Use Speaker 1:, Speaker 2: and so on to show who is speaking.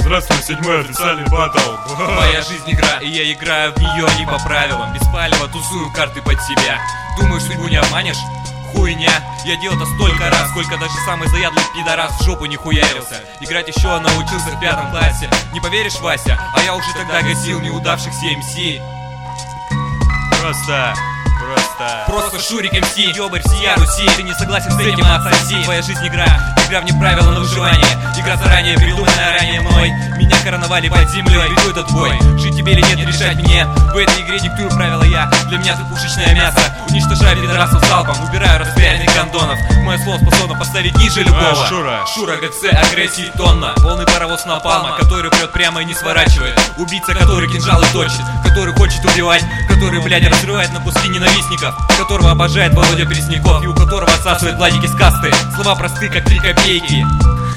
Speaker 1: Здравствуй, 7-й официальный батл.
Speaker 2: Моя жизнь игра, и я играю в нее не по правилам. Без палева тусую карты под себя. Думаешь, судьбу не обманешь? Хуйня. Я делал это столько раз, сколько даже самый заядлый пидорас в жопу не хуярился. Играть еще научился в 5 классе. Не поверишь, Вася, а я уже тогда гасил неудавшихся МС. Просто Шурик МС, ёбарь всея Руси. Ты не согласен с этим, отсоси. Твоя жизнь игра вне правил на выживание. Игра заранее придуманная ранее мной. Меня короновали под землей, веду этот бой. Жить тебе или нет, решать мне. В этой игре диктую правила я. Для меня ты пушечное мясо. Уничтожаю пидорасов залпом, убираю распиаренных гондонов. Мое слово способно поставить ниже любого. Шура ГЦ, агрессии тонна. Полный паровоз напалма, который прет прямо и не сворачивает. Убийца, который кинжалы точит, который хочет убивать, который, блядь, разрывает на куски ненавистников, которого обожает Володя Пресняков и у которого отсасывает владики с касты. Слова просты, как 3 копейки.